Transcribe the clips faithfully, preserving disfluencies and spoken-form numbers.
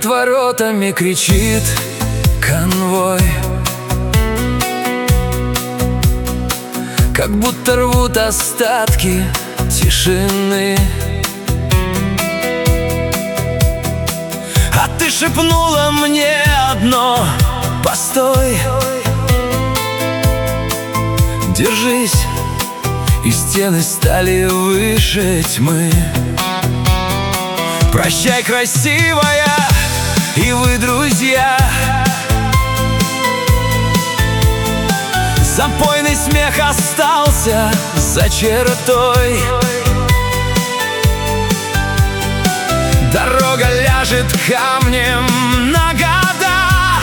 над воротами кричит конвой, как будто рвут остатки тишины. А ты шепнула мне одно: постой, держись. И стены стали выше тьмы. Прощай, красивая, и вы, друзья. Запойный смех остался за чертой. Дорога ляжет камнем на года.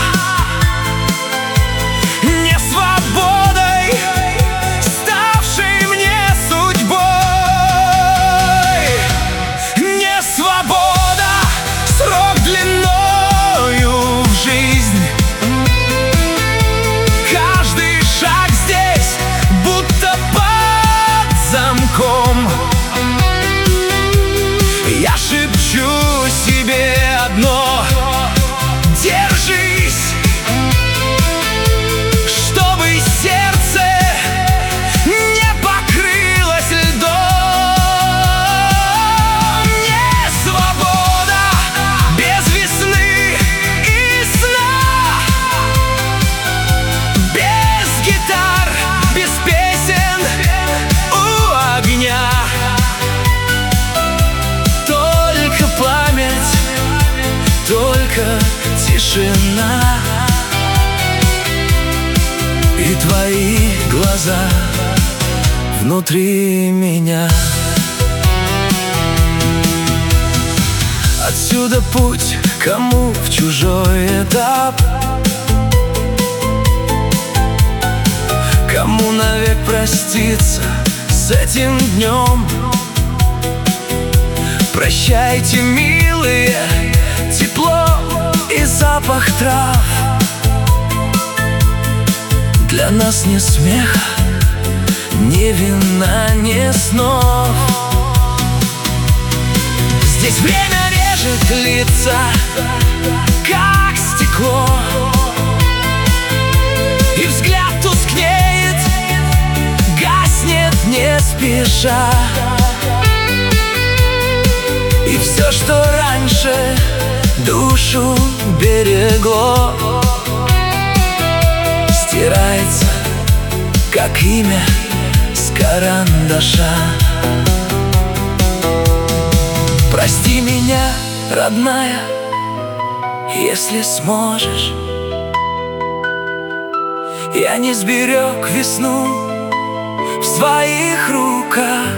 Не свободой, ставшей мне судьбой. Не свобода, срок длиною в жизнь. Каждый шаг здесь будто под замком. Я шепчу себе одно: держись, чтобы сердце не покрылось льдом. Не свобода без весны и сна, без гитар, без песен у огня. Только тишина и твои глаза внутри меня. Отсюда путь кому в чужой этап, кому навек проститься с этим днем. Прощайте, милые, тепло и запах трав. Для нас ни смеха, ни вина, ни снов. Здесь время режет лица, как стекло, и взгляд тускнеет, гаснет не спеша. И все, что раньше душу берегло, стирается, как имя с карандаша. Прости меня, родная, если сможешь. Я не сберег весну в своих руках.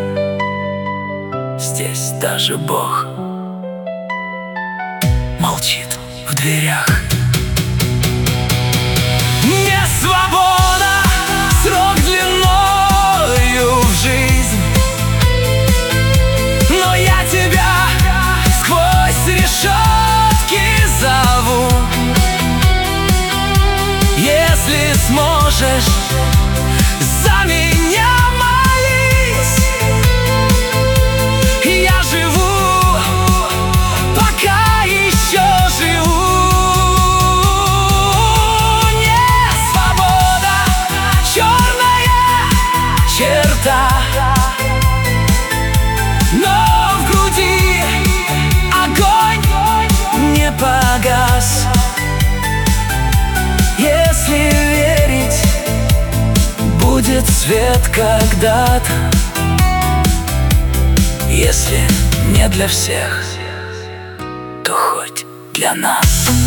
Здесь даже Бог молчит в дверях. Не свобода, срок длиною в жизнь, но я тебя сквозь решетки зову. Если сможешь, за меня молись. Я живу, пока еще живу. Не свобода, черная черта, но в груди огонь не погас. Если верить, будет свет когда-то. Если не для всех, то хоть для нас.